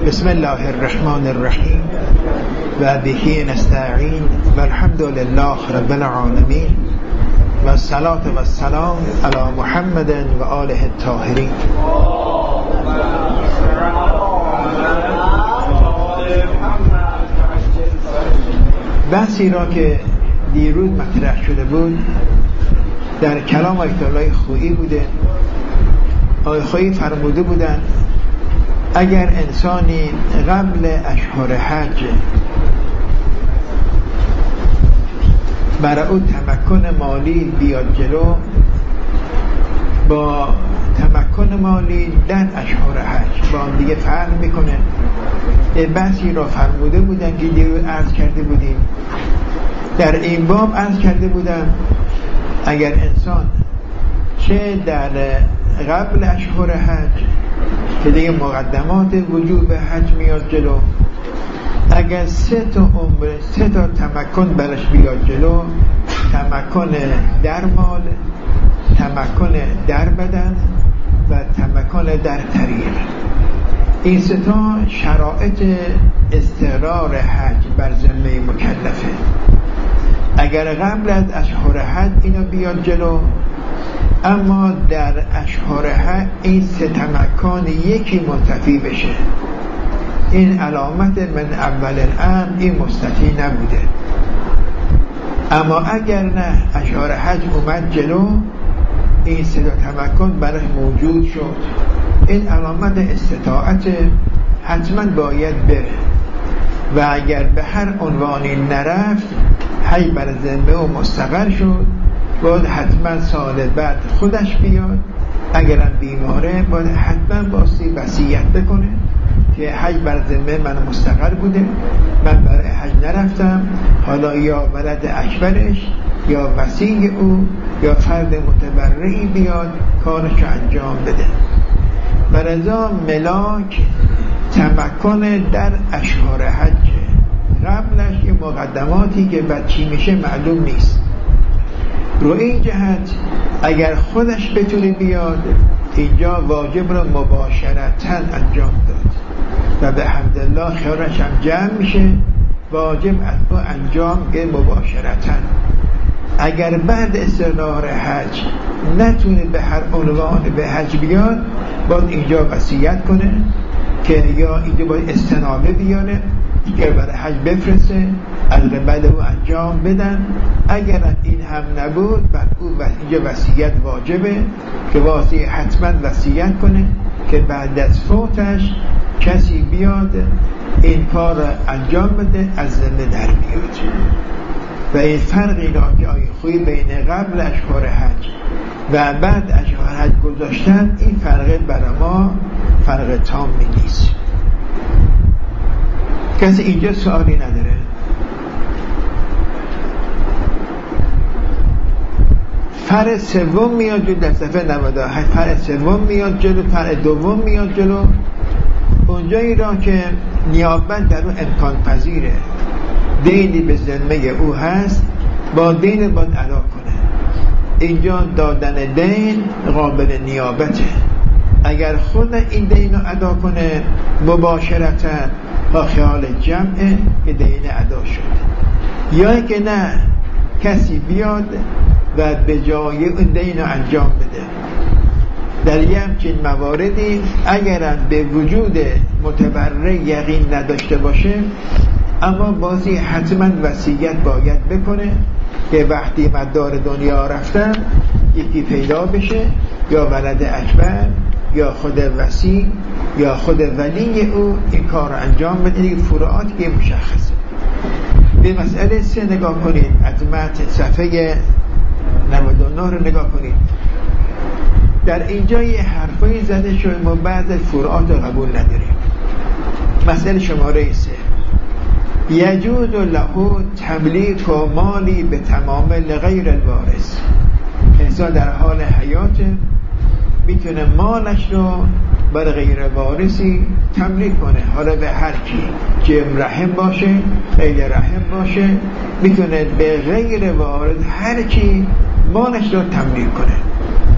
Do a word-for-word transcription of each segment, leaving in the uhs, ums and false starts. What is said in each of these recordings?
بسم الله الرحمن الرحیم و بهی نستعین و الحمد لله رب العالمین و الصلاة و السلام علی محمد و آله الطاهرین. بحثی را که دیروز مطرح شده بود در کلام آیت الله خویی بوده. آیت خویی فرموده بودند اگر انسانی قبل اشهر حج برای او تمکن مالی بیاد جلو، با تمکن مالی در اشهر حج با هم دیگه فرق میکنه. بحثی را فرموده بودن که دیروز عرض کرده بودیم. در این باب عرض کرده بودم اگر انسان چه در قبل اشهر حج که دیگه مقدمات وجوب حج میاد جلو، اگر سه تا عمر سه تا تمکن برش بیاد جلو، تمکن در مال، تمکن در بدن و تمکن در طریق، این سه تا شرایط استقرار حج بر ذمه مکلفه. اگر قبل از اشهر حج اینا بیاد جلو، اما در اشهر حج این سه تمکن یکی منتفی بشه، این علامت من اول الامر این مستطیع نبوده. اما اگر نه اشهر حج اومد جلو، این سه تمکن برای موجود شد، این علامت استطاعت، حتما باید بره. و اگر به هر عنوانی نرفت حج بر ذمه و مستقر شد، باید حتما سال بعد خودش بیاد. اگرم بیماره باید حتما باسی وصیت بکنه که حج بر ذمه من مستقر بوده، من برای حج نرفتم، حالا یا ولد اکبرش یا وصی او یا فرد متبرعی بیاد کارش انجام بده. برای ملاک تمکن در اشهر حج، قبلش یه مقدماتی که بعد چی میشه معلوم نیست. رو این جهت اگر خودش بتونه بیاد اینجا واجب رو مباشرتاً انجام داد و به حمدالله خیرش هم جمع میشه، واجب از او انجام که مباشرتاً. اگر بعد استقرار حج نتونه به هر عنوان به حج بیاد، باید اینجا وصیت کنه که یا اینجا باید استنابه بیاره که برای حج بفرسته، از بعد او انجام بدن. اگر این هم نبود، بعد او اینجا وصیت واجبه که واسه حتما وصیت کنه که بعد از فوتش کسی بیاد این کار را انجام بده، از ذمه در بیاد. و این فرقی را که آیه خویی بین قبل اشهر حج و بعد اشهر حج گذاشتن، این فرق برای ما فرق تامی نیست. کسی اینجا سوالی نداره؟ فرع سوم میاد جلو در صفحه نود و هشت، فرع سوم میاد جلو، فرع دوم میاد جلو، اونجایی را که نیابت در اون امکان پذیره، دینی به ذمه او هست، با دین باید ادا کنه. اینجا دادن دین قابل نیابته. اگر خود این دین رو ادا کنه مباشرتا با خیال جمعه که دین ادا شد، یا که نه کسی بیاد و به جای اون دین رو انجام بده. در یه همچین مواردی اگرم به وجود متبرع یقین نداشته باشه، اما بازی حتما وصیت باید بکنه که وقتی مدار دنیا رفتن یکی پیدا بشه، یا ولد اکبر یا خود وصی یا خود ولی او این کار رو انجام بده. این فروعات که مشخصه. به مسئله سه نگاه کنید، از متن صفحه نود و نه رو نگاه کنید. در اینجا یه حرفایی زده شده ما بعض فروعات رو قبول نداریم. مسئله شماره سه، یجوز له تملیک و مالی به تمام لغیر الوارث. انسان در حال حیات میتونه مالش رو برای غیر وارثی تملیک کنه، حالا به هر کی، جم رحم باشه، غیر رحم باشه، میتونه به غیر وارث هر کی مالش رو تملیک کنه.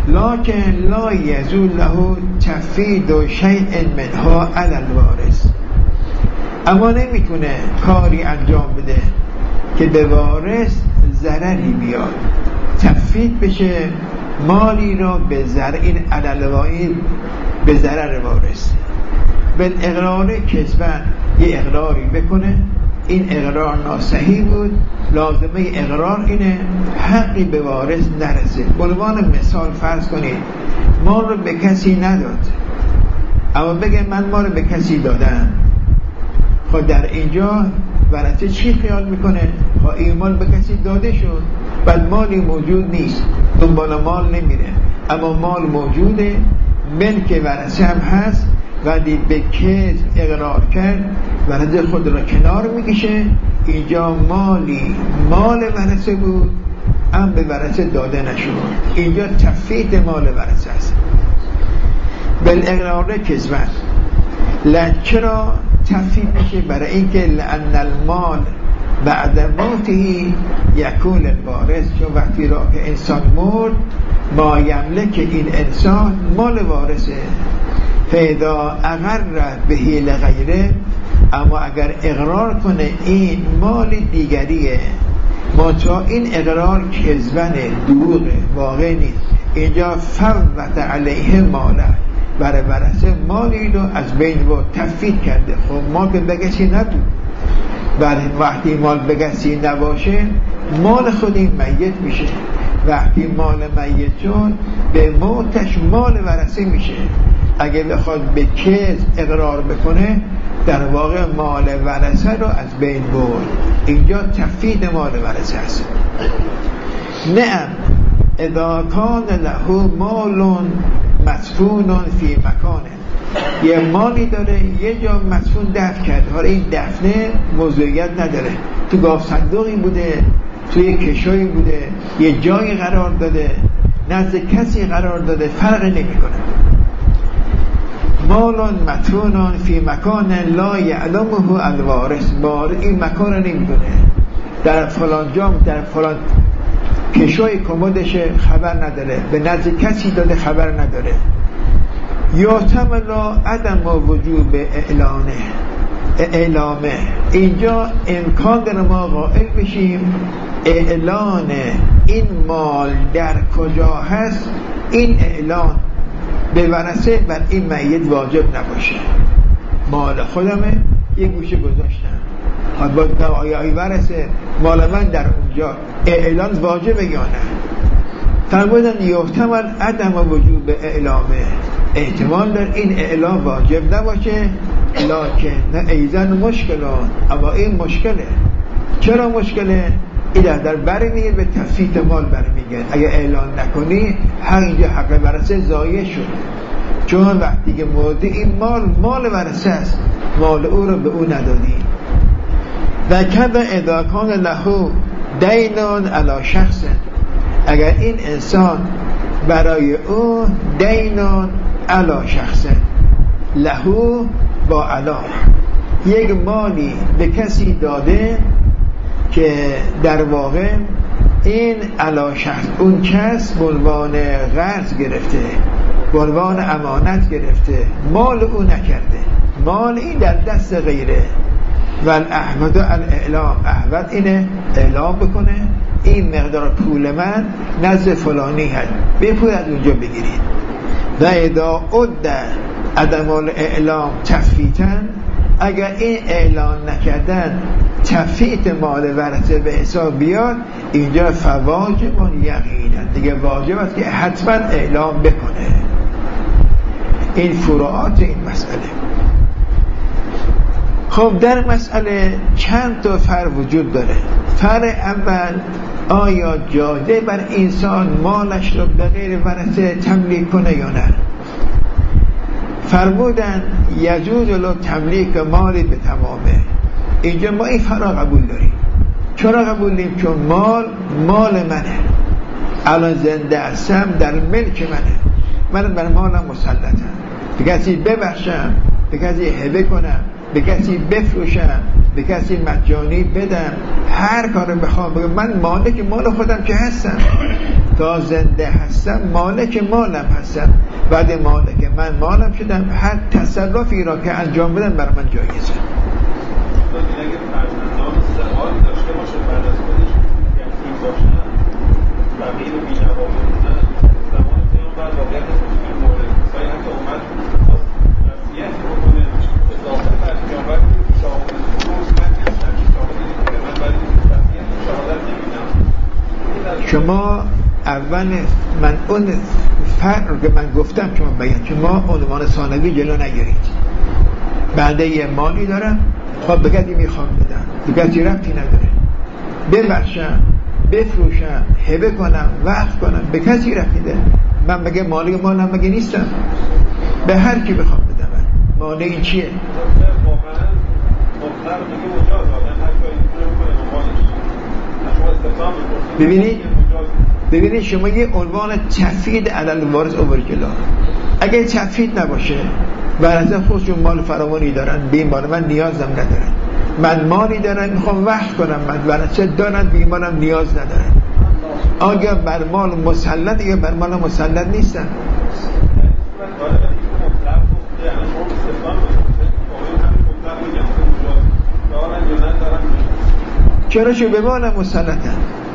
لکن لا یزول له تفید شیء منها علی الوارث، اما نمیتونه کاری انجام بده که به وارث ضرری بیاد، تفید بشه مالی را به ضرر، این علی الوارث به ضرر وارث. بالاقرار کذبا، یه اقراری بکنه، این اقرار ناصحیح بود، لازمه اقرار اینه حقی به وارث نرسه. به عنوان مثال فرض کنید مال رو به کسی نداد، اما بگه من مال رو به کسی دادم. خب در اینجا ورثه چی خیال میکنه؟ خب این مال به کسی داده شد، بعد مالی موجود نیست، دنبال مال نمیره، اما مال موجوده، ملک ورثه هم هست، ولی به کذب اقرار کرد، ورثه خود را کنار میکشه. اینجا مالی مال ورثه بود، هم به ورثه داده نشد، اینجا تفیت مال ورثه است. بالاقرار کذبا. چرا تفیت میشه؟ برای اینکه لأن المال بعد موته یکون الوارث، چون وقتی را که انسان مرد ما یملک این انسان مال وارثه. فاذا اقر به لغیره، اما اگر اقرار کنه این مال دیگریه، منتها این اقرار کذبنه، دروغه، واقع نیست، اینجا فوت علیه ماله، برای ورثه مالی رو از بین و تفیت کرده. خب مال که بگسی نبود، برای وقتی مال بگسی نباشه مال خود این میت میشه، وقتی مال میت شد به موتش مال ورثه میشه. اگه بخواد به کذب اقرار بکنه در واقع مال ورثه رو از بین برد، اینجا تفیت مال ورثه است. نعم اذا کان له مال مدفون فی مکانه، یه مالی داره یه جا مدفون دفن کرده، حالا این دفنه موضوعیت نداره، تو گاف صندوقی بوده، توی کشویی بوده، یه جایی قرار داده، نزد کسی قرار داده، فرق نمیکنه. مال مدفون فی مکان لا یعلمه الوارث، بار این مکان رو نمیدونه، در فلان جام در فلان کشوی کمدشه خبر نداره، به نزد کسی داده خبر نداره. یا تملا عدم وجوب اعلانه اعلامه، اینجا امکان داره ما قائل بشیم اعلان این مال در کجا هست، این اعلان به ورثه بر این میت واجب نباشه. مال خودمه یه گوشه گذاشتم، باید آیای ورثه مال من در اونجا، اعلان واجبه یا نه؟ فرمودن یحتمل عدم وجوب اعلامه، احتمال داره این اعلام واجب نباشه، لکن نه ایزن مشکلان، اما این مشکله. چرا مشکله؟ این در بر میگه به تفیت مال بر میگه، اگه اعلان نکنی حق اینجا حق ورثه ضایع شد، چون وقتی که مرده این مال مال ورثه است، مال او رو به او ندادی. و کذا اذا کان له دینون علی شخص، اگر این انسان برای او دینون علی شخص، لهو با علا، یک مالی به کسی داده که در واقع این علا شخص، اون کس به عنوان قرض گرفته، به عنوان امانت گرفته، مال او نکرده، مال این در دست غیره. و الاحمد الاعلام، احمد اینه اعلام بکنه این مقدار پول من نزد فلانی هست، به پول از اونجا بگیرید. و اذا عد عدم الاعلام تفیتن، اگر این اعلان نکردن تفیت مال ورثه به حساب بیاد، اینجا فواجب یقینا، دیگه واجب است که حتما اعلام بکنه. این فروعات این مسئله. خب در مسئله چند تا فرق وجود داره. فرق اول، آیا جاده بر انسان مالش رو به غیر ورثه تملیک کنه یا نه؟ فرمودن یجوز له تملیک مالی به تمامه. اینجا ما این فرق قبول داریم. چرا قبول داریم؟ چون مال مال منه، الان زنده هستم، در ملک منه، من بر مالم مسلطم، به کسی ببخشم، به کسی هبه کنم، به کسی بفروشم، به کسی مجانی بدم، هر کار بخوام بگم، من مالک مال خودم که هستم. تا زنده هستم مالک مالم هستم، بعد مالک من مالم شدم، هر تصرفی را که انجام بدم برای من جایزه. اگه فرزندان سوال داشته باشه بعد از خودش یتیم باشن فقیر و بی‌نوا بمونن، زمان پیامبر واقعیت این مورد سایی حتی اومد وصیت بکنه اضافه بر پیامبر که شاهد من هستم شاهد که من باید وصیت شهادت نمیدم. شما اول من اون فرق رو که من گفتم شما بگید، شما عنوان ثانوی جلو نگیرید. بعد یه مالی دارم، خب بگردی میخوام بدم، بگردی ربطی نداره، ببخشم، بفروشم، هبه کنم، وقت کنم، به کسی ربطی داره. من بگه مالی مالم مگه نیستم، به هر کی بخوام بدم. مالی این چیه؟ ببینید ببینید شما یه عنوان تفید علل وارث اوور جلو. اگه تفید نباشه برای خودشون مال فراوانی دارن، بیمار من نیازم ندارن، من مالی دارم میخوام وقت کنم، من برای دارن بیمارم نیاز ندارن. آگه بر مال مسلط یا بر مال مسلط نیستن. چرا شو به مال مسلطن؟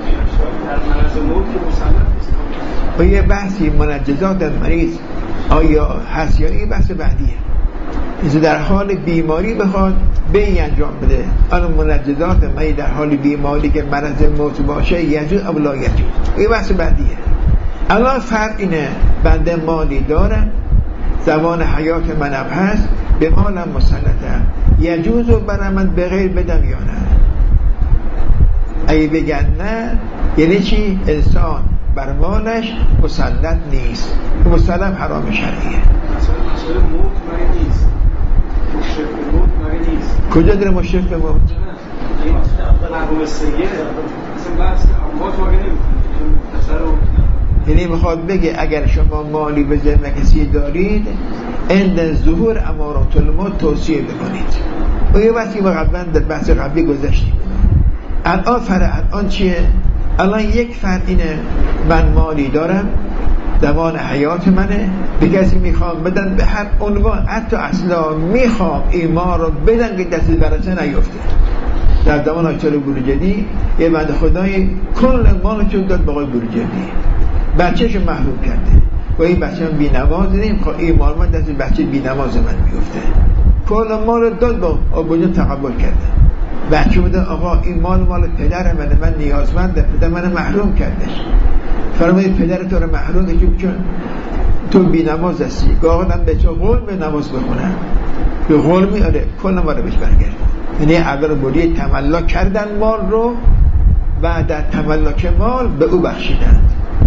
و یه بحثی منجزات مریض آیا هست یا این بحث بعدیه. اینجا در حال بیماری بخواد به انجام بده، آن منجزات مریض در حال بیماری که مرض موت باشه یجوز او لا یجوز، این بحث بعدیه. الان فرق اینه بنده مالی دارم، زمان حیات منم هست، به مالم مسلطم، یجوز رو برای من به غیر بدم یا نه. اگه بگن نه یعنی چی؟ انسان بر مالش مسلط نیست، مسلم حرام شرعیه. مسئله موت مگه نیست، مشرف به موت مگه نیست. کجا داره مشرف به موت؟ این مرحوم سیده مثلا بحث اموات مگه نمیکنه. یعنی میخواد بگه اگر شما مالی به ذمه کسی دارید عند ظهور امارات الموت توصیه بکنید. و یه بحثی ما قبلا در بحث قبلی گذاشتیم. الان فرق الان چیه؟ الان یک فرق اینه من مالی دارم، زمان حیات منه، به کسی میخوام بدن به هر عنوان، حتی اصلا میخوام ایمان رو بدن که دستی برسه نیفته. در زمان آیت الله بروجردی یه بنده خدای کل مال چون داد به آقای بروجردی، بچه‌شو محروم کرده و این بچه من بی نماز دیم، خب ایمان من دستی بچه بی نماز من میفته، کل مال رو داد به آقای تقبل کرده. بچه بوده آقا این مال مال پدر منه، من نیازمنده، پدر من محروم کردش. فرمایید پدر تو رو محروم کنی چون تو بی نماز هستی، گاهدم به تو قول به نماز بخونم، به قول میاره کل مال بهش برگرد. یعنی اول بودی تملک کردن مال رو، بعد در تملک مال به او بخشیدند.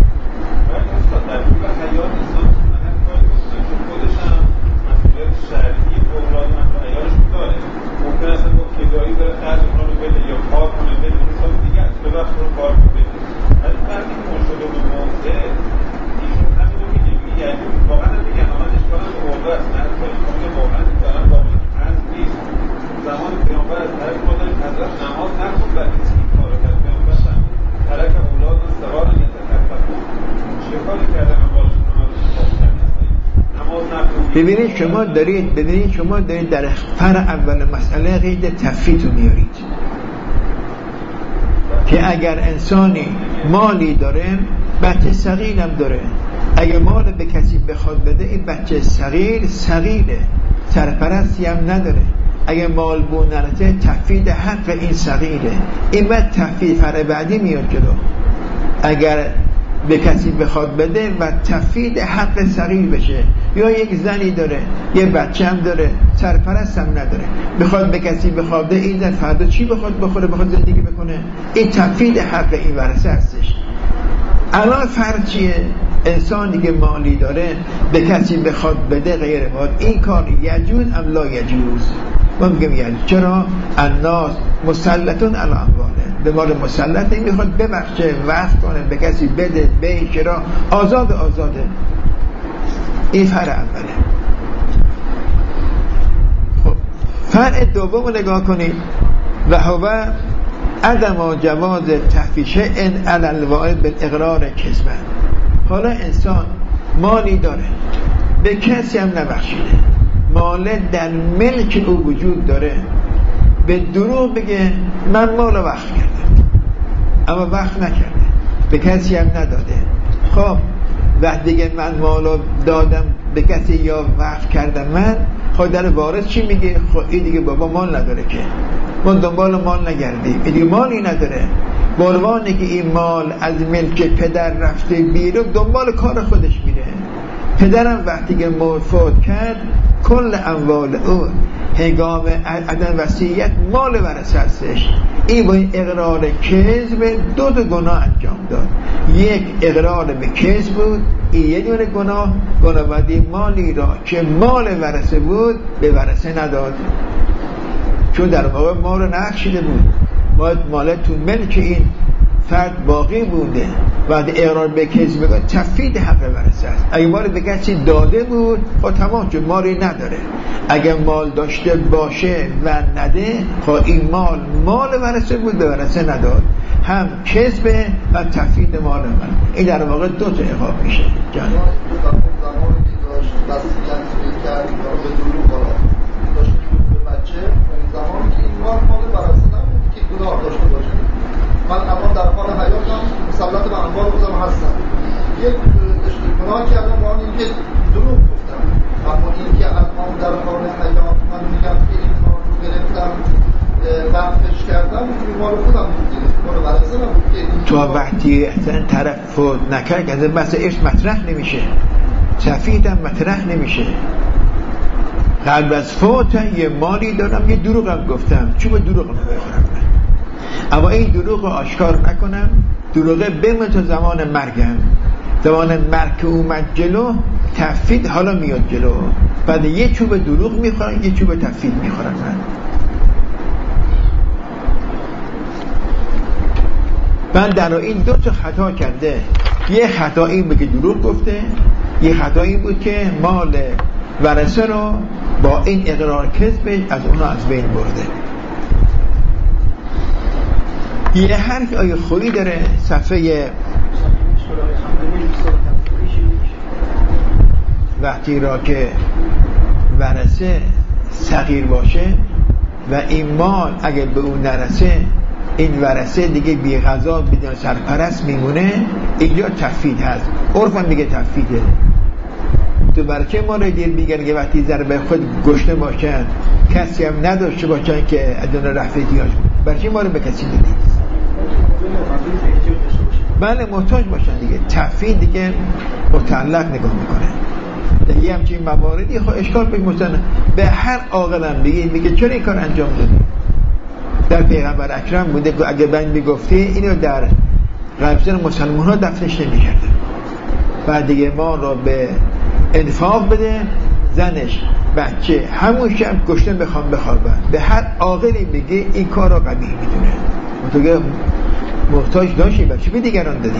ممکن است با کیدایی داره خرج اونو بده یا کار کنه بده اون حساب دیگه است به وقت رو کار بده. ولی وقتی که شده به موضع ایشون همین رو میگه میگه یعنی واقعا هم میگن من اشکالم به موضع است، نه کنید واقعا دارم واقعا هست نیست. زمان پیامبر از طرف ما داریم حضرت نماز نخون و کسی این کار کرد. پیامبر هم ترک اولاد و سوال یتکفرون چه کاری کردن اولادشون ببینید شما دارید ببینید شما دارید در فر اول مسئله قید تفیت رو میارید که اگر انسانی مالی داره بچه صغیر هم داره، اگر مال به کسی بخواد بده این بچه صغیر صغیره، سرپرستی هم نداره. اگر مال بو نرسه تفید حق این صغیره، این بعد تفید فر بعدی میاد جلو. اگر به کسی بخواد بده و تفید حق صغیر بشه، یا یک زنی داره یه بچه هم داره سرپرست هم نداره، بخواد به کسی بخواد بده، این زن فردا چی بخواد بخوره بخواد زندگی بکنه، این تفید حق این ورثه هستش. الان فرق چیه؟ انسانی که مالی داره به کسی بخواد بده غیر مال، این کار یجوز ام لا یجوز؟ ما میگم یجوز. چرا؟ الناس مسلطون علی امواله، به مال مسلط نمیخواد ببخشه، وقت کنه، به کسی بده، به چرا آزاد آزاده. این فرق اوله. خب فرق دوم رو نگاه کنید، و هو عدم جواز تحفیش ان علی الوارد بالاقرار کذبا. حالا انسان مالی داره، به کسی هم نبخشیده، مال در ملک او وجود داره، به دروغ بگه من مال وقف کردم، اما وقف نکرده، به کسی هم نداده. خب وقتی دیگه من مالو دادم به کسی یا وقف کردم من، خب در وارث چی میگه؟ خب این دیگه بابا مال نداره که، ما دنبال مال نگردیم، این دیگه مالی نداره. بروانی که این مال از ملک پدر رفته بیرون، دنبال کار خودش میره. پدرم وقتی که فوت کرد، کل اموال او هنگام عدم وصیت مال ورثه هستش. این با این اقرار کذب دو تا گناه انجام داد. یک اقرار به کذب بود، این یه دونه گناه، گناه بعدی مالی را که مال ورثه بود به ورثه نداد، چون در واقع مال رو نبخشیده بود، باید مال تو ملک این فرد باقی بوده. بعد اقرار به کذب بگه تفید حق ورثه است. اگه مال به کسی داده بود خب تمام، چون مالی نداره. اگه مال داشته باشه و نده، خب این مال مال ورثه بود، به ورثه نداد، هم کذب و تفید مال من. این در واقع دو تا عقاب میشه. جان زمانی که داشت وصیت کرد به دروغ بالا داشت به بچه، زمانی که این مال مال ورثه نبود که گناه داشته باشه. من اما در حال حیاتم مسلط به انبار بودم هستم، یک گناه کردم با اینکه دروغ گفتم، اما اینکه الان در حال حیات من میگم که این مال رو گرفتم وقفش کردم، این مال خودم بود دیگه، مال ورثه نبود که تو وقتی احسن طرف فوت نکرد از بحث عشق مطرح نمیشه، تفید هم مطرح نمیشه. قبل از فوت یه مالی دارم، یه دروغ هم گفتم، چون به دروغ نمیخورم من، اما این دروغ رو آشکار نکنم، دروغه بمونه تا زمان مرگم. زمان مرگ که اومد جلو، تفید حالا میاد جلو، بعد یه چوب دروغ میخورم، یه چوب تفید میخورم من. من در این دو تا خطا کرده، یه خطا این بود که دروغ گفته، یه خطا این بود که مال ورثه رو با این اقرار کذب از اونها از بین برده. یه حرف آیه خویی داره، صفحه وقتی را که ورثه صغیر باشه و این مال اگه به اون نرسه، این ورثه دیگه بی غذا بدون سرپرست میمونه، اینجا تفید هست. عرف هم دیگه تفیده. تو برچه ما رو دیر میگن که وقتی ضربه خود گشته باشن، کسی هم نداشته باشن که ادون رفت احتیاج بود، برچه ما رو به کسی ندید؟ بله محتاج باشن دیگه. تفید دیگه متعلق نگاه میکنه. دیگه همچین مواردی خب اشکال بگمستن به هر عاقلم بگه میگه چرا این کار انجام دادی؟ در پیغمبر اکرم بوده که اگه بند میگفتی اینو در قبضن مسلمان ها دفنش نمی کرده، بعد دیگه ما را به انفاق بده، زنش بچه همون شب گشتن بخوام بخوابن. به هر عاقلی بگه این کار را قبیح میدونه. متوجه محتاج داشتی بچه به دیگران دادی.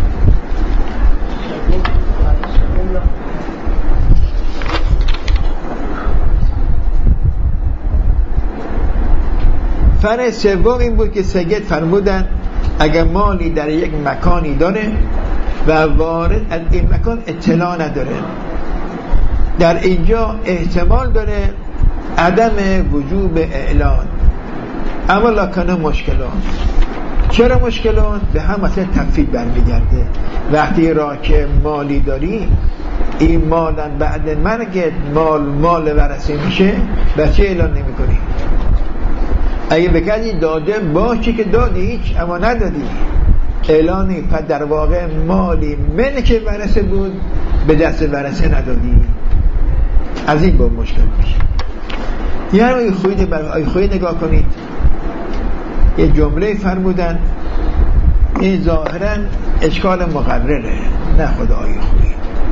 فرض سوم این بود که سید فرمودن اگر مالی در یک مکانی داره و وارد از این مکان اطلاع نداره، در اینجا احتمال داره عدم وجوب اعلان، اما لکنه مشکلات. چرا مشکلات؟ به هم مثلا تفید برمیگرده. وقتی را که مالی داری، این مالن بعد مرگت مال مال ورثه میشه، بچه اعلان نمی کنی. اگه بکردی داده باشی که دادی هیچ، اما ندادی اعلانی، پس در واقع مالی ملک ورثه بود به دست ورثه ندادی. از این با مشکل میشه. یعنی آیه خویی برای آیه خویی نگاه کنید، یه جمله فرمودن، این ظاهرا اشکال مقرره، نه خدا آیه خویی.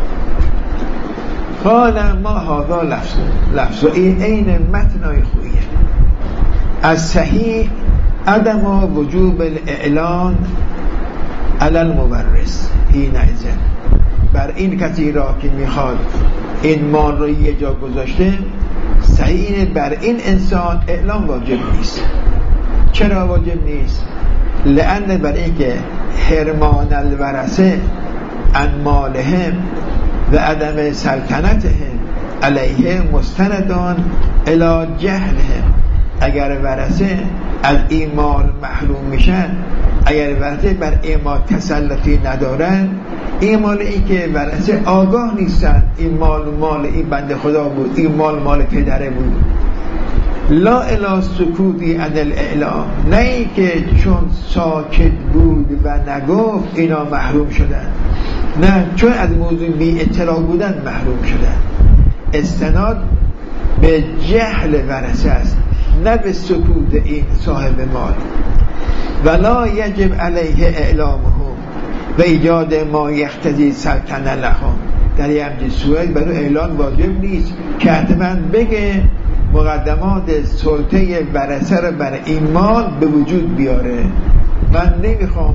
قال ما هذا لفظ لفظ این عین متن آیه خویی. از صحیح عدم وجوب الاعلان علی المورث حین اذن، بر این کسی را که میخواد این مال رو یه جا گذاشته، صحیح بر این انسان اعلام واجب نیست. چرا واجب نیست؟ لأن برای اینکه حرمان الورثه عن مالهم و عدم سلطنتهم علیه مستندان الی جهلهم. اگر ورثه از این مال محروم میشن، اگر ورثه بر این مال تسلطی ندارن، این مال این که ورثه آگاه نیستن این مال مال این بنده خدا بود، این مال مال پدره بود، لا الی سکوتی عن الاعلام، نه ای که چون ساکت بود و نگفت اینا محروم شدن، نه چون از موضوع بی اطلاع بودن محروم شدن. استناد به جهل ورثه است، نه به سکوت این صاحب مال. ولا یجب علیه اعلامهم و ایجاد ما یقتضی سلطنه لهم. در یه همچین صورت برای اعلان واجب نیست که حتما بگه مقدمات سلطه ورثه رو بر این مال به وجود بیاره. من نمیخوام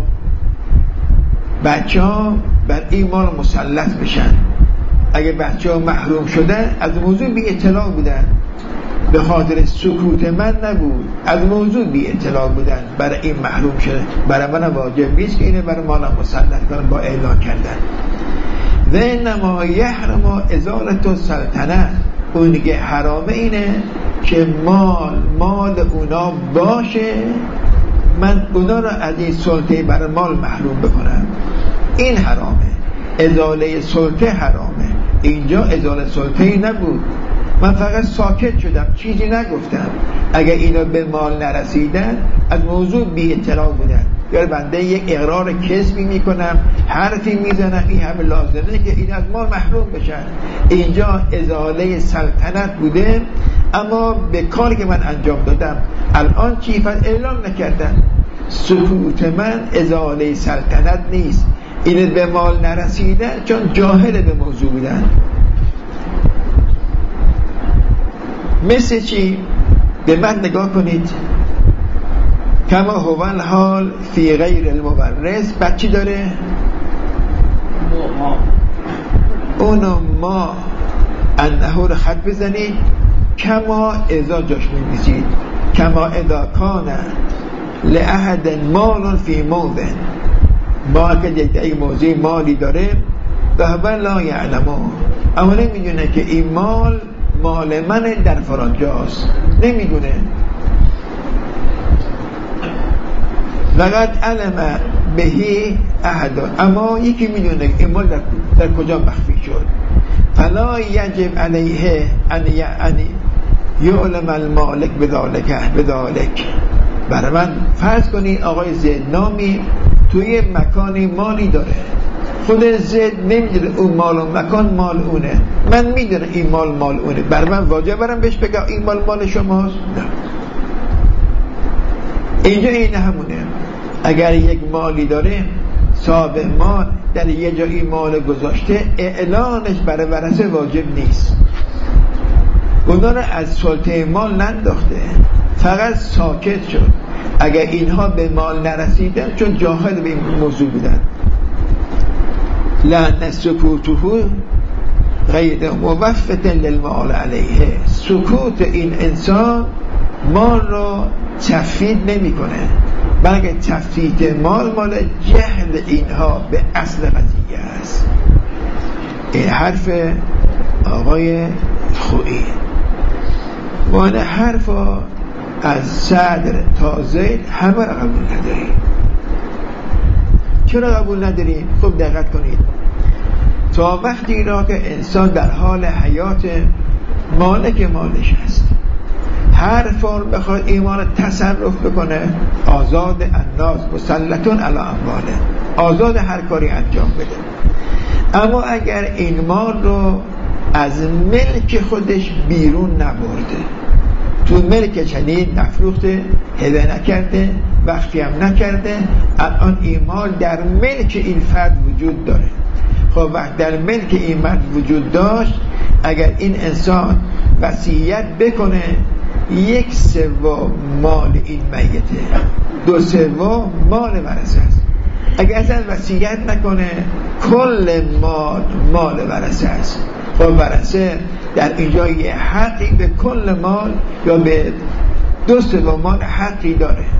بچه ها بر این مال مسلط بشن. اگه بچه ها محروم شدن از موضوع بی اطلاع بودن، به خاطر سکوت من نبود، از موضوع بی اطلاع بودن، برای این محروم شده، برای من واجب نیست که اینه برای مالم مسلط کنم با اعلان کردن. و انما یحرم ازالت سلطنه، اون دیگه حرامه اینه که مال مال اونا باشه، من اونا را از این سلطه برای مال محروم بکنم، این حرامه. ازاله سلطه حرامه. اینجا ازاله سلطه‌ای نبود، من فقط ساکت شدم، چیزی نگفتم. اگر اینا به مال نرسیدن از موضوع بی اطلاع بودن، یا بنده یک اقرار کذبی میکنم، حرفی میزنم، این همه لازمه که این از مال محروم بشن. اینجا ازاله سلطنت بوده، اما به کاری که من انجام دادم الان چی فقط اعلام نکردم. سکوت من ازاله سلطنت نیست، این به مال نرسیدن چون جاهل به موضوع بودن. مثل چی؟ به من نگاه کنید. کما هو الحال فی غیر المورث، بچی داره اونو ما انهو رو خط بزنید، کما اذا جاش می‌نویسید کما اذا کان لأحد مال فی موضع، ما که یک موضع مالی داره و هو لا یعلمه، اما نمیدونه که این مال مال من در فرانجاست، نمیدونه. لقد علم بهی احد، اما یکی میدونه این مال در, در کجا مخفی شد. فلا یجب علیه ان یعنی یعلم المالک بذالک بذالک. برای من فرض کنید آقای زید نامی توی مکانی مالی داره، خود زید نمیدونه اون مال و مکان مال اونه، من میدونه این مال مال اونه، برای من واجب برم بهش بگم این مال مال شماست؟ نه. اینجا این همونه. اگر یک مالی داره صاحب مال در یه جایی مال گذاشته، اعلانش برای ورثه واجب نیست. اونا رو از سلطه مال ننداخته، فقط ساکت شد. اگر اینها به مال نرسیدن چون جاهل به این موضوع بودن، لأن سکوته غیر موفق للمال علیه، سکوت این انسان مال را تفیید نمی کنه، بلکه تفیید مال مال جهل اینها به اصل قضیه است. این حرف آقای خویی. ما این حرف از صدر تا زید همه را قبول نداریم. چرا قبول نداریم؟ خوب دقت کنید. تا وقتی را که انسان در حال حیات مالک مالش هست، هر فرم بخواد ایمان تصرف بکنه، آزاد الناس مسلطون علی امواله، آزاد هر کاری انجام بده. اما اگر این مال رو از ملک خودش بیرون نبرده، تو ملک چنین نفروخته، هدیه نکرده، وقتی هم نکرده، الان این مال در ملک این فرد وجود داره. خب وقت در ملک این مرد وجود داشت، اگر این انسان وصیت بکنه یک سوم مال این میته، دو سوم مال ورثه است. اگر اصلا وصیت نکنه کل مال مال ورثه است. خب ورثه در اینجا یه حقی به کل مال یا به دو سوم مال حقی داره.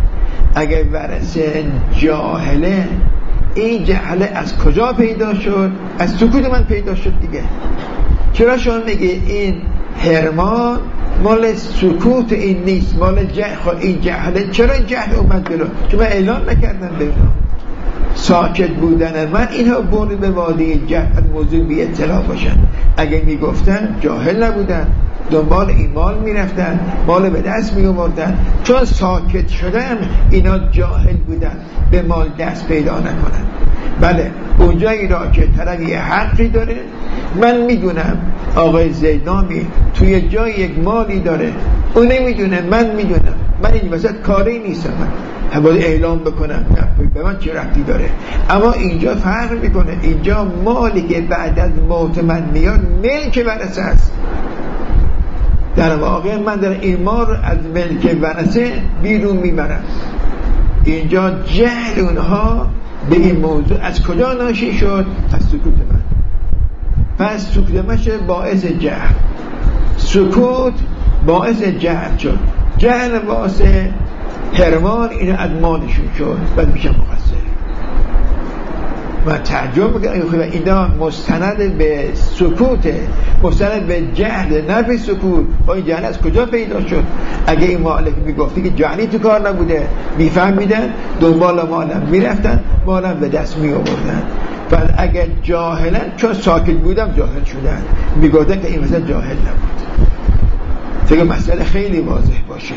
اگه ورثه جاهله، این جهله از کجا پیدا شد؟ از سکوت من پیدا شد دیگه. چرا شما میگه این حرمان مال سکوت این نیست، مال جهل؟ این جهله چرا این جهل اومد جلو؟ چون من اعلان نکردم به اونا ساکت بودن من اینها بونی به وادی جهل موضوع بی اطلاع باشن. اگه میگفتن جاهل نبودن، دنبال این مال میرفتن، مال به دست میوردن. چون ساکت شدن اینا جاهل بودن، به مال دست پیدا نکنن. بله اونجایی را که طرف یه حقی داره، من میدونم آقای زیدامی توی جای یک مالی داره، اون نمیدونه، من میدونم، من این وسط کاری نیستم، من باید اعلام بکنم به من چه ربطی داره. اما اینجا فرق میکنه، اینجا مالی که بعد از موت من میاد ملک ورثه است. در واقع من در این مال از ملک ورثه بیرون میبرم. اینجا جهل اونها به این موضوع از کجا ناشی شد؟ از سکوت من. پس سکوت من شد باعث جهل، سکوت باعث جهل شد، جهل باعث حرمان اینو از مالشون شد، بعد میشه مقصر. من تعجب میکنم اینا مستند به سکوته، مستند به جهل، نه به سکوت. با این جهل از کجا پیدا شد؟ اگه این مالک میگفتی که جهلی تو کار نبوده، میفهمیدن، دنبال مالم میرفتن، مالم به دست میآوردن. بعد اگر جاهلن، چون ساکت بودم جاهل شدن، میگفتن که این مثلا جاهل نبود. فکر مسئله خیلی واضح باشه.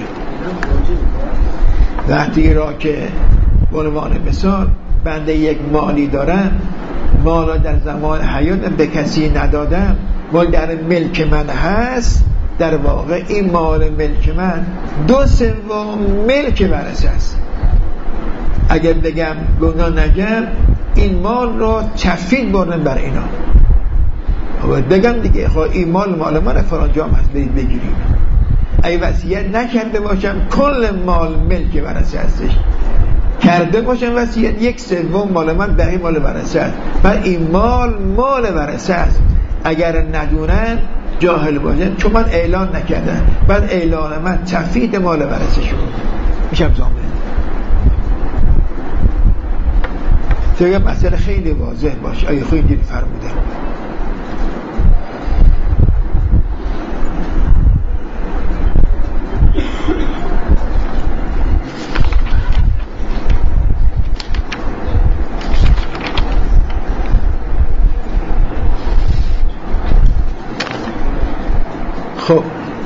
وقتی را که به عنوان مثال بنده یک مالی دارم، مالا در زمان حیات به کسی ندادم، مال در ملک من هست، در واقع این مال ملک من دو سوم ملک ورثه است. اگر بگم به اونا نگم، این مال رو تفیض بردن بر اینا. بگم دیگه خب این مال مال من فلان جام هست، برید بگیریم. اگه وصیت نکرده باشم کل مال ملک ورثه هستش، کرده باشم وصیت یک سوم مال من بقیه مال ورثه است. بعد این مال مال ورثه است. اگر ندونن جاهل باشن، چون من اعلان نکردم، بعد اعلان من تفیض مال ورثه شد، میشم ضامن. فکر مسئله خیلی واضح باشه. آیه خود اینجوری فرموده. خب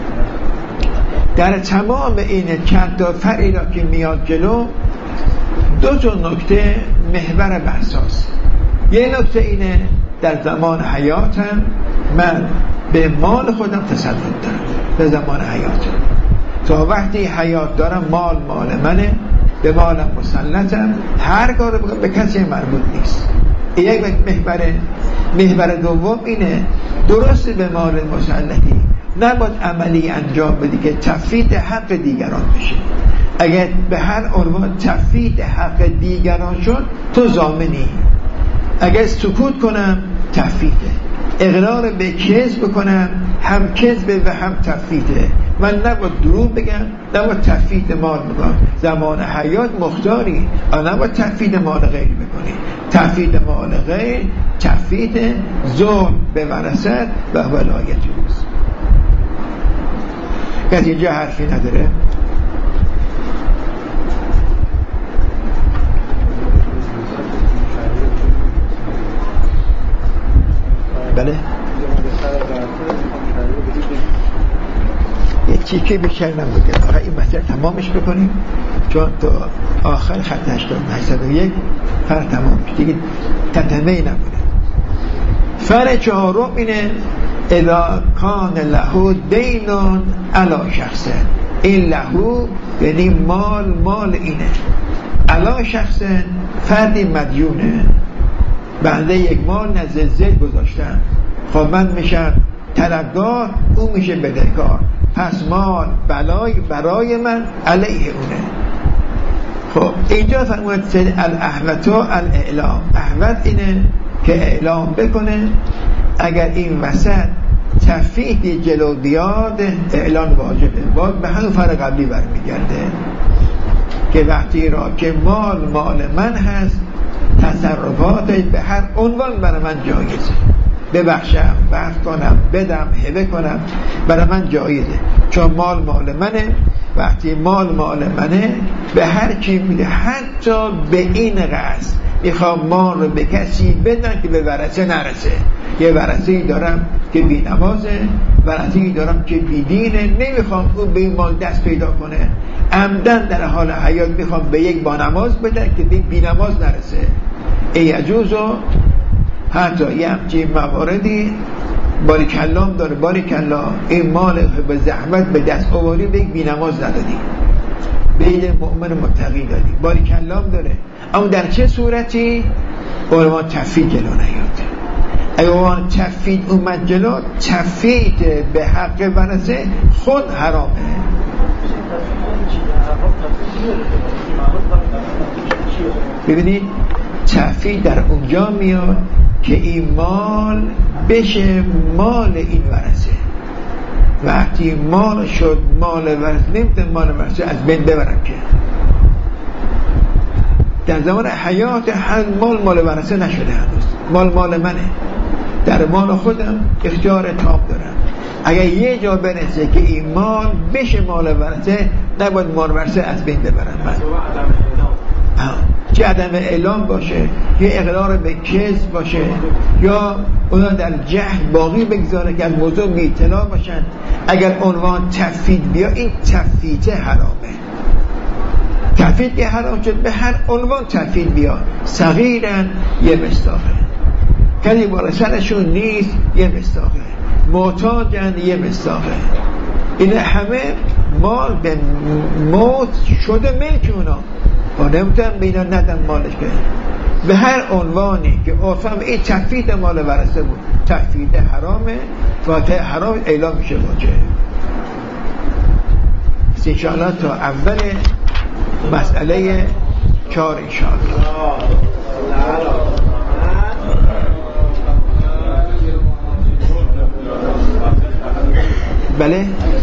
در تمام این چند تا فرعی را که میاد جلو، دو تا نکته محور بحثاست. یه نکته اینه در زمان حیاتم من به مال خودم تسلط دارم، به زمان حیاتم تا وقتی حیات دارم مال مال منه، به مالم مسلطم، هر کار بکنم به کسی مربوط نیست. یک محور محور دوم اینه درست به مال مسلطی نباید عملی انجام بدی که تفیض حق دیگران بشه. اگر به هر عنوان تفیض حق دیگران شد تو ضامنی. اگر سکوت کنم تفیضه، اقرار به کذب کنم هم کذبه و هم تفیضه. من نباید دروغ بگم، نباید تفیض مال بکنم. زمان حیات مختاری، نباید تفیض مال غیر بکنی. تفیض مال غیر تفیض ظلم به ورثت و ولایت اوست. کسی اینجا حرفی نداره؟ بله یک چیکه بیشتر نبوده. آخه این مسئله تمامش بکنیم، چون تا آخر خط هشتاد و یک فرق تمام شد دیگه، تتمه نبوده. فرق چهارم اینه اذا کان له دینون علی شخصه. این لهو یعنی مال مال اینه، علی شخصه فردی مدیونه، بنده یک مال نزد زید گذاشتم، خب من میشم طلبگار، اون میشه بدهکار، پس مال بلای برای من علیه اونه. خب اینجا فرمود الاحوتو الاعلام. احوت اینه که اعلام بکنه. اگر این وسط تفیض جلو بیاد اعلان واجبه، باید به همون فرق قبلی برمیگرده. که وقتی را که مال مال من هست تصرفاتش به هر عنوان برای من جایزه، ببخشم، وقت کنم، بدم، هبه کنم، برای من جایزه، چون مال مال منه. وقتی مال مال منه به هر کی میده، حتی به این قصد میخوام مال رو به کسی بدن که به ورثه نرسه. یه ورثه‌ای دارم که بی نمازه، ورثه‌ای دارم که بی دینه، نمیخوام اون به این مال دست پیدا کنه، عمدن در حال حیات میخوام به یک با نماز بدن که به بی نماز نرسه. ای عجوزو حتی یه همچین مواردی باریکلام داره. باریکلا این مال به زحمت به دست آوری به یک بی نماز ندادی، به یک مؤمن متقی دادی، باریکلام داره. اما در چه صورتی؟ علمان تفید جلو نیاد. اگه علمان تفید اومد جلو، تفید به حق ورثه خود حرامه. ببینید تفید در اونجا میاد که این مال بشه مال این ورثه. وقتی مال شد مال ورثه، نمیتونه مال ورثه از بین ببرم که در زمان حیات هر مال مال ورثه نشده، هنوز مال مال منه، در مال خودم اختیار تام دارم. اگر یه جا برسه که این مال بشه مال ورثه، نباید مال ورثه از بین ببرم من. چه عدم اعلام باشه، یا اقرار به کذب باشه، یا اونا در جهل باقی بگذاره که از موضوع بی اطلاع باشن. اگر عنوان تفید بیا، این تفید حرامه. تفید که حرام شد، به هر عنوان تفید بیا، صغیرن یه مصداقه، کسی بالا سرشون نیست یه مصداقه، محتاجن یه مصداقه. این همه مال به موت شده ملک اونا و نمیتونم به اینا ندن مالش که به هر عنوانی که آفم این تفید مال ورثه بود، تفید حرامه و حرام اعلام میشه باشه. انشاءالله تا اول مسئله چهار انشاءالله. بله